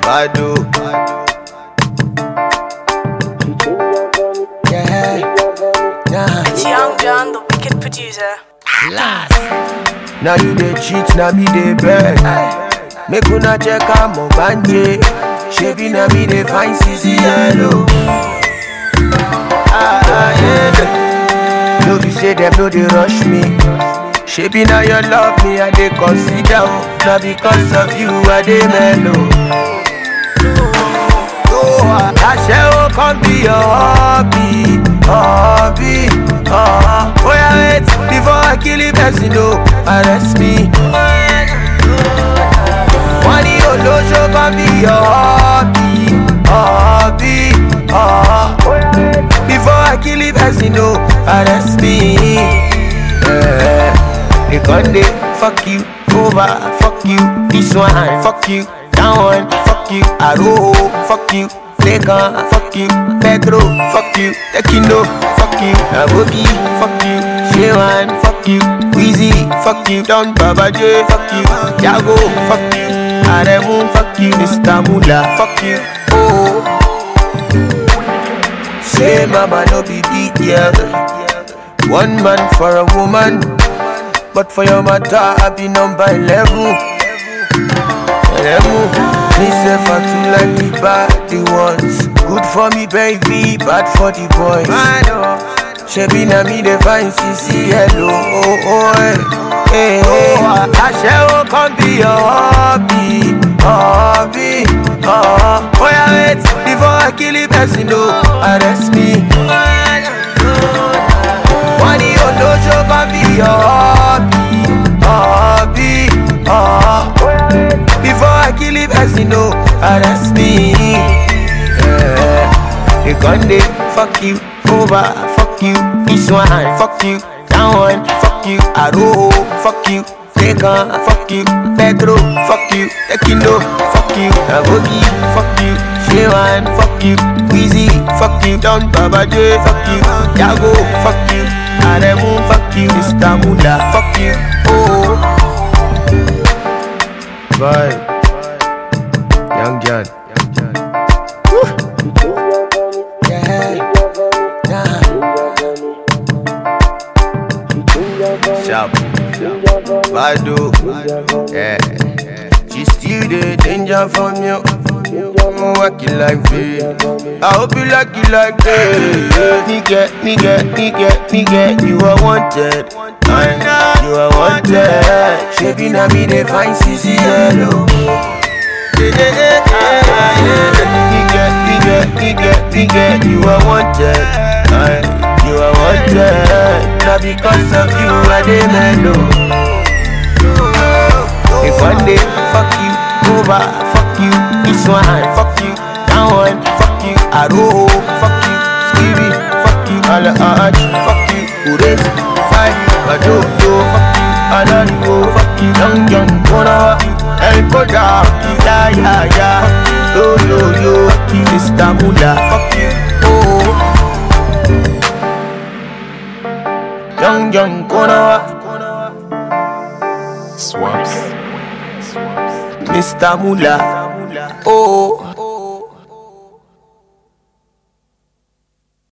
Badu. It's Young John, the wicked producer. Last. Now you dey cheat, now me dey beg. Make una check out my banje. Shebi na me dey find CC yellow. No be say them no dey rush me. Shebi na you love me, I dey consider. Now because of you, I dey mellow. Ashe come be your hobby, hobby. Oh yeah, wait before I kill the person, no, arrest me. Money no show come be your hobby, hobby. Oh yeah, wait before I kill the person, no, arrest me. They gon' dey fuck you over, fuck you this one, fuck you that one, fuck you Aro, fuck you Lekan, fuck you Pedro, fuck you Tekino, fuck you Aboki, fuck you Shewan, fuck you Weezy, fuck you Don Baba J, fuck you Jago, fuck you Aremu, fuck you Mr. Mula, fuck you Oh say mama no be big girl. One man for a woman, but for your matter I be number 11. Me say for two like the bad the ones. Good for me baby, bad for the boys. Shebi na me dey find CC hello. Hey, Ashe come be your hobby, hobby. Oh yeah, wait before I kill the person, no, arrest me. Money no show come be your hobby, hobby. Oh yeah, wait before I kill the person, no, arrest me. They gon' dey fuck you over, fuck you this one, fuck you that one, fuck you Aro, fuck you Lekan, fuck you Pedro, fuck you Tekino, fuck you Aboki, fuck you Shewan, fuck you Weezy, fuck you Don Baba J, fuck you Jago, fuck you Aremu, fuck you Mr. Mula, fuck you Oh Vibe Young John. Sharp Badu. Yeah. She still the danger from you. I'm working like this. I hope you like it like this. Me get, you are wanted. You are wanted. Shebi na me dey find CC yellow. Me get, you are wanted. You are wanted. Now because of you, I dey mellow. If one day, fuck you over, fuck you this one, fuck you that one, fuck you Aro, fuck you Stevie, fuck you Alaj, fuck you Ures, Five, Badodo, fuck you Alarigo, fuck you Young, Kona, El Koda, fuck you Ya, yo, fuck you Mr. Mula, fuck you Oh Young, Kona, Swaps. Mr. Mula, oh